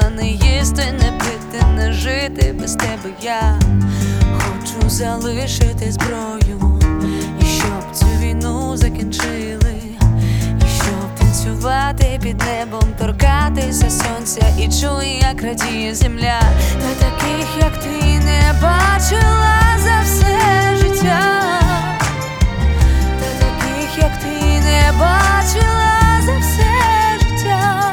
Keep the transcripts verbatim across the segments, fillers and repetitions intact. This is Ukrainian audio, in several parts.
не їсти, не пити, не жити без тебе. Я хочу залишити зброю, і щоб цю війну закінчили, і щоб танцювати під небом, торкатися сонця і чуй, як радіє земля. Та таких, як ти, не бачила за все життя. Та таких, як ти, не бачила за все життя.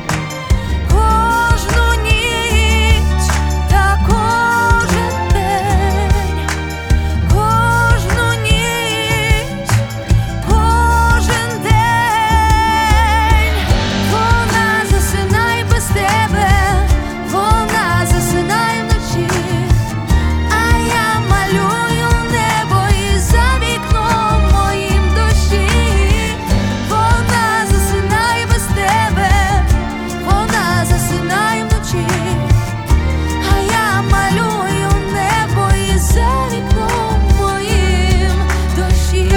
Кожну ніч та кожен день, кожну ніч, кожен день. Вона засинає без тебе, вона засинає вночі, а я малюю небо і за вікном моїм дощі. Вона засинає без тебе, вона засинає вночі, а я малюю небо і за вікном моїм дощі.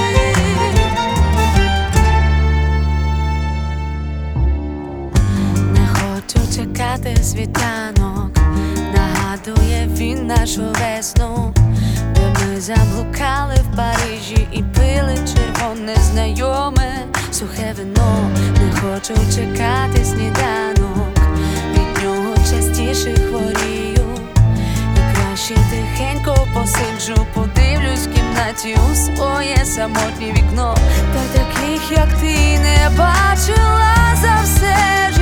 Не хочу чекати світанок, нагадує він нашу весну, де ми заблукали в Парижі і пили червоне знайоме сухе вино. Не хочу чекати сніданок, від нього частіше хворію, і краще тихенько посиджу, подивлюсь в кімнаті у своє самотнє вікно. Та таких, як ти, не бачила за все життя.